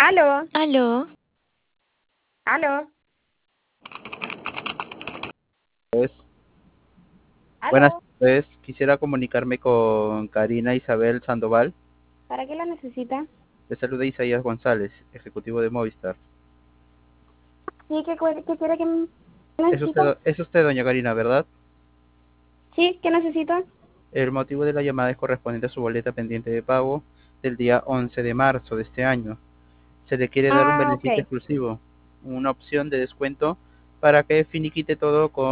Aló, Aló, aló, Pues, buenas aló. tardes, quisiera comunicarme con Karina Isabel Sandoval. ¿Para qué la necesita? Le saluda Isaías González, ejecutivo de Movistar. Sí, ¿qué quiere que necesita? Es usted, doña Karina, ¿verdad? Sí, ¿qué necesita? El motivo de la llamada es correspondiente a su boleta pendiente de pago del día 11 de marzo de este año. Se le quiere dar un Ah, beneficio ok. exclusivo, una opción de descuento para que finiquite todo con